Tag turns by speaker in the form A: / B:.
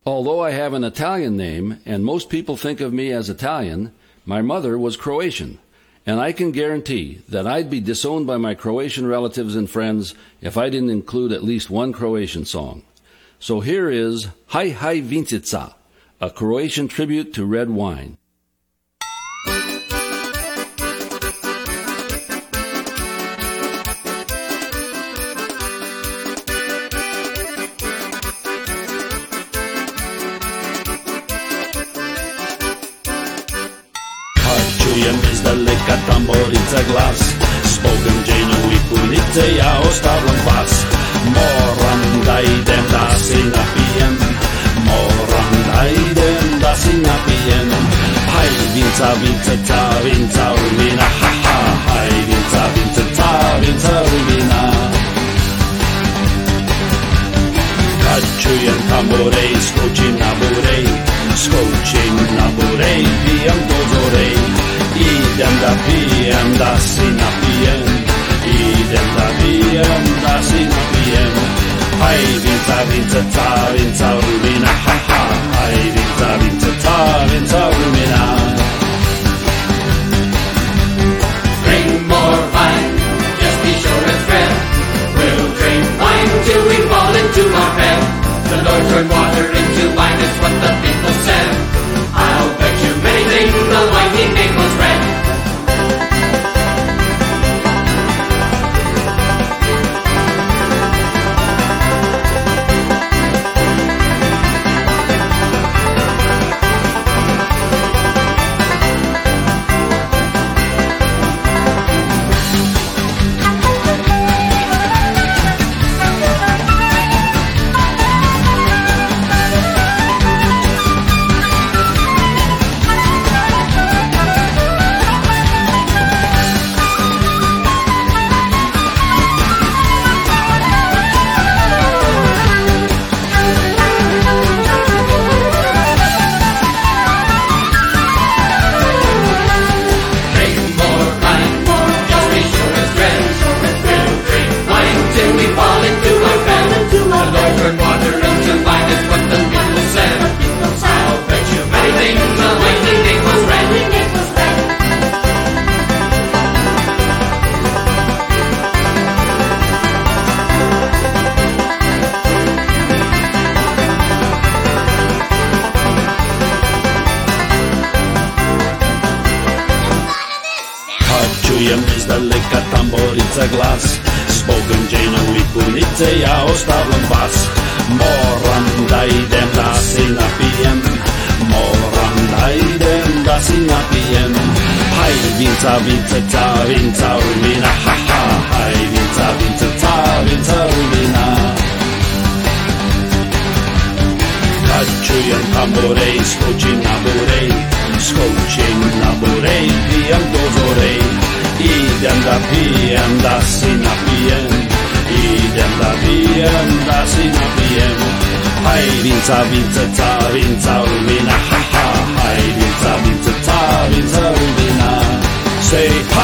A: Although I have an Italian name, and most people think of me as Italian, my mother was Croatian, and I can guarantee that I'd be disowned by my Croatian relatives and friends if I didn't include at least one Croatian song. So here is Hai Hai Vincica, a Croatian tribute to red wine.
B: Čujem izdaleka tamborica glas, zbog Anđelju i punice ja ostavljam vas. Moram da idem da si napijem, moram da idem da si napijem. Haj vinca, vinceca, vinca rumina, ha ha, haj vinca, vinceca, vinca rumina. Kad čujem tamborej, skočim na burej, skočim na burej, pijam do zorej. Idem da pijem, da si napijem, idem da pijem, da si napijem. Haj vinca, vinceca, vinca rumina, ha ha, haj vinca, vinceca, vinca rumina.
C: Bring more wine, just be sure it's red. We'll drink wine till we fall into our bed. The Lord turned water into wine, it's what the people said. I'll bet you many things the wine he made was red.
B: Čujem izdaleka tamborica glas, zbog Anđelju i punice ja ostavljam vas. Moram da idem da si napijem, moram da idem da si napijem. Haj vinca, vinceca, vinca rumina, ha ha, haj vinca, vinceca, vinca rumina. Kad čujem tamborej, skočim na burej, skočim na burej, pijam do zorej. Idem da pijem, da si napijem, idem da pijem, da si napijem. Haj vinca, vinceca, vinca rumina, ha ha, haj vinca, vinceca, vinca rumina. Say